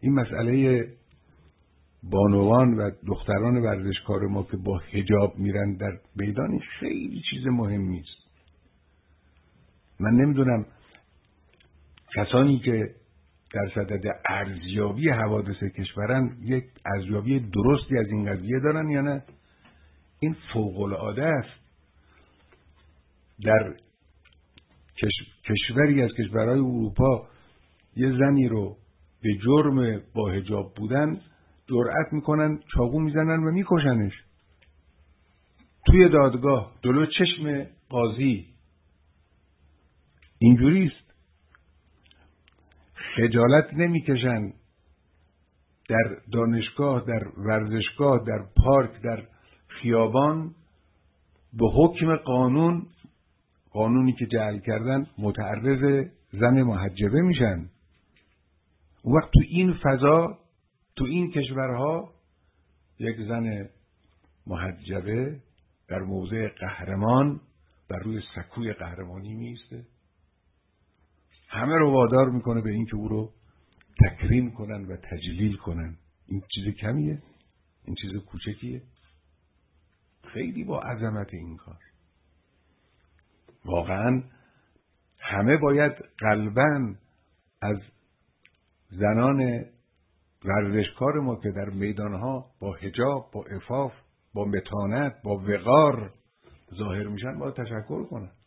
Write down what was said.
این مسئله بانوان و دختران ورزشکار ما که با حجاب میرن در میدان خیلی چیز مهمی است. من نمیدونم کسانی که در صدد ارزیابی حوادث کشورن یک ارزیابی درستی از این قضیه دارن یا نه. این فوق‌العاده است. در کشوری از کشورهای اروپا یه زنی رو به جرم با حجاب بودن جرأت میکنن چاقو میزنن و میکشنش توی دادگاه جلو چشم قاضی. اینجوریست. خجالت نمیکشن در دانشگاه، در ورزشگاه، در پارک، در خیابان به حکم قانونی که جعل کردن متعرض زن محجبه میشن. اون وقت تو این فضا، تو این کشورها، یک زن محجبه در موضع قهرمان بر روی سکوی قهرمانی میسته، همه رو وادار میکنه به این که او رو تکریم کنن و تجلیل کنن. این چیز کمیه؟ این چیز کوچکیه؟ خیلی با عظمت این کار. واقعا همه باید قلباً از زنان ورزشکار ما که در میدانها با حجاب، با عفاف، با متانت، با وقار ظاهر میشن باید تشکر کنن.